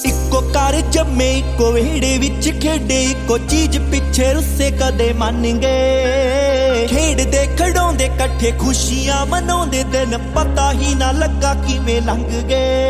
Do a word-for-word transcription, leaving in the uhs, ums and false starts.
ਇੱਕੋ ਘਰ ਜੰਮੇ ਇੱਕੋ ਵਿਹੜੇ ਵਿੱਚ ਖੇਡੇ, ਇੱਕੋ ਚੀਜ਼ ਪਿੱਛੇ ਰੁੱਸੇ ਕਦੇ ਮੰਨ ਗਏ। ਖੇਡਦੇ ਖੜਾਉਂਦੇ ਇਕੱਠੇ ਖੁਸ਼ੀਆਂ ਮਨਾਉਂਦੇ, ਦਿਨ ਪਤਾ ਹੀ ਨਾ ਲੱਗਾ ਕਿਵੇਂ ਲੰਘ ਗਏ।